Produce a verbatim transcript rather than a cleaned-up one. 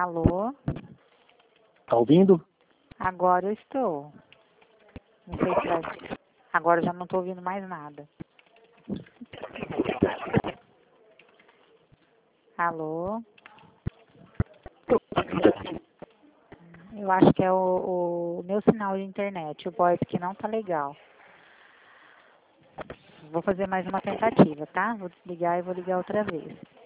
Alô? Tá ouvindo? Agora eu estou. Não sei se vai... Agora eu já não estou ouvindo mais nada. Alô? Eu acho que é o, o meu sinal de internet. O VoIP que não tá legal. Vou fazer mais uma tentativa, tá? Vou desligar e vou ligar outra vez.